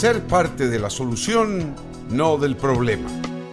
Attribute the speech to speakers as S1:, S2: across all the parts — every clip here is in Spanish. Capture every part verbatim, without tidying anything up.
S1: Ser parte de la solución, no del problema.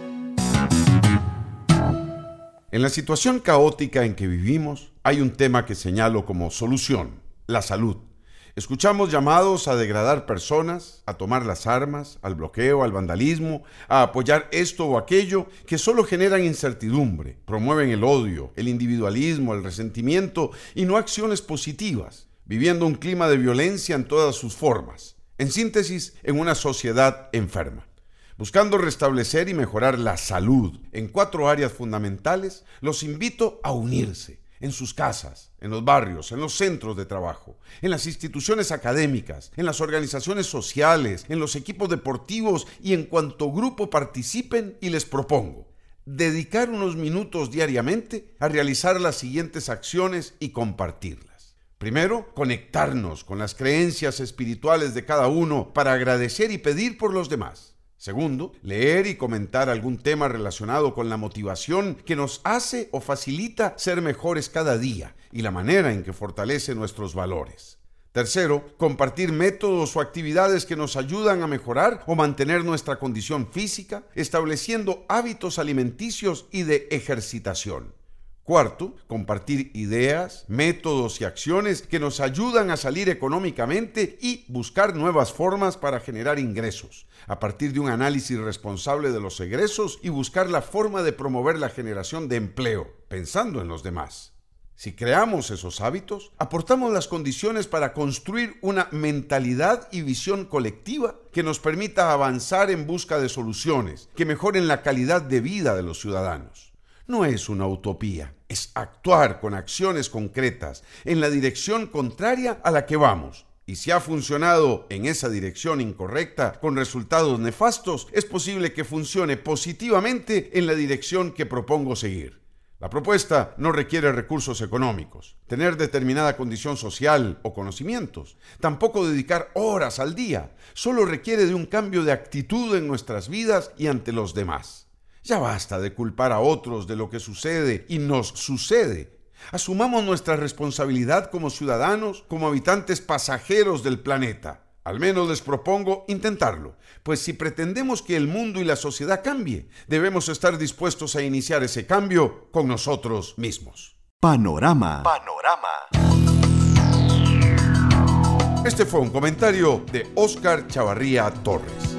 S1: En la situación caótica en que vivimos, hay un tema que señalo como solución: la salud. Escuchamos llamados a degradar personas, a tomar las armas, al bloqueo, al vandalismo, a apoyar esto o aquello que solo generan incertidumbre, promueven el odio, el individualismo, el resentimiento y no acciones positivas, viviendo un clima de violencia en todas sus formas. En síntesis, en una sociedad enferma. Buscando restablecer y mejorar la salud en cuatro áreas fundamentales, los invito a unirse en sus casas, en los barrios, en los centros de trabajo, en las instituciones académicas, en las organizaciones sociales, en los equipos deportivos y en cuanto grupo participen, y les propongo dedicar unos minutos diariamente a realizar las siguientes acciones y compartirlas. Primero, conectarnos con las creencias espirituales de cada uno para agradecer y pedir por los demás. Segundo, leer y comentar algún tema relacionado con la motivación que nos hace o facilita ser mejores cada día y la manera en que fortalece nuestros valores. Tercero, compartir métodos o actividades que nos ayudan a mejorar o mantener nuestra condición física, estableciendo hábitos alimenticios y de ejercitación. Cuarto, compartir ideas, métodos y acciones que nos ayudan a salir económicamente y buscar nuevas formas para generar ingresos, a partir de un análisis responsable de los egresos y buscar la forma de promover la generación de empleo, pensando en los demás. Si creamos esos hábitos, aportamos las condiciones para construir una mentalidad y visión colectiva que nos permita avanzar en busca de soluciones que mejoren la calidad de vida de los ciudadanos. No es una utopía, es actuar con acciones concretas en la dirección contraria a la que vamos. Y si ha funcionado en esa dirección incorrecta con resultados nefastos, es posible que funcione positivamente en la dirección que propongo seguir. La propuesta no requiere recursos económicos, tener determinada condición social o conocimientos, tampoco dedicar horas al día, solo requiere de un cambio de actitud en nuestras vidas y ante los demás. Ya basta de culpar a otros de lo que sucede y nos sucede. Asumamos nuestra responsabilidad como ciudadanos, como habitantes pasajeros del planeta. Al menos les propongo intentarlo, pues si pretendemos que el mundo y la sociedad cambie, debemos estar dispuestos a iniciar ese cambio con nosotros mismos.
S2: Panorama.
S3: Panorama.
S1: Este fue un comentario de Óscar Chavarría Torres.